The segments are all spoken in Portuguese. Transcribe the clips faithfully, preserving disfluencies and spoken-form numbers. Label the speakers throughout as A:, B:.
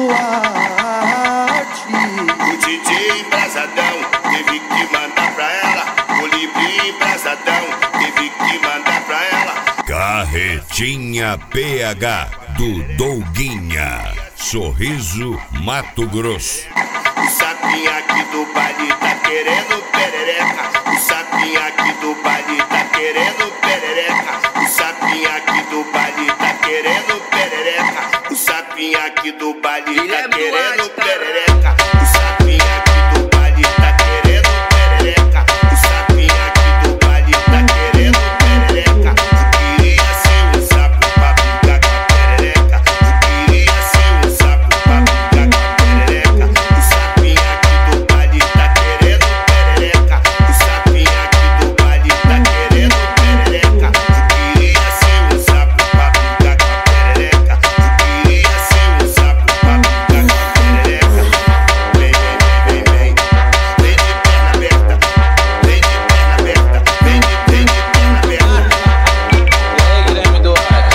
A: O D J embrasadão teve que mandar pra ela. O Libri embrasadão teve que mandar pra ela.
B: Carretinha P H do Douguinha, Sorriso, Mato Grosso.
A: O sapinho aqui do baile tá querendo perereca. O sapinho aqui do baile tá querendo perereca. O sapinho aqui do baile tá querendo perereca. O sapinho aqui do baile tá querendo perereca. O sapinho aqui do baile tá querendo perereca. O sapinho aqui do baile tá querendo perereca. Eu queria ser um sapo pra brincar com a perereca. Eu queria ser um sapo pra brincar com a perereca. O sapinho aqui do baile tá querendo perereca. O sapinho aqui do baile tá querendo perereca. Eu queria ser um sapo pra brincar com a perereca. Eu queria ser um sapo pra brincar com a perereca. Vem, vem, vem, vem, vem de perna aberta. Vem de perna aberta. Vem de, vem de perna aberta.
C: E aí, Guilherme Duarte?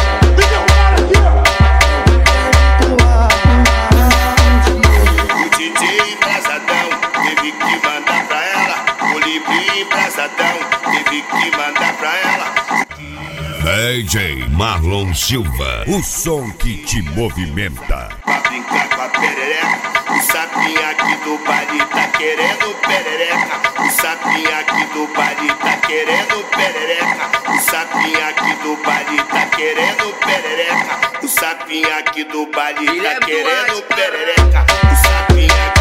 A: O D J embrasadão teve que mandar pra ela. O Libri embrasadão teve que mandar pra ela.
B: D J Marlon Silva, o som que te movimenta.
A: Pra brincar com a perereca. O sapinho aqui do baile tá querendo perereca. O sapinho aqui do baile tá querendo perereca. O sapinho aqui do baile tá querendo perereca. O sapinho aqui do baile tá querendo perereca. O sapinho aqui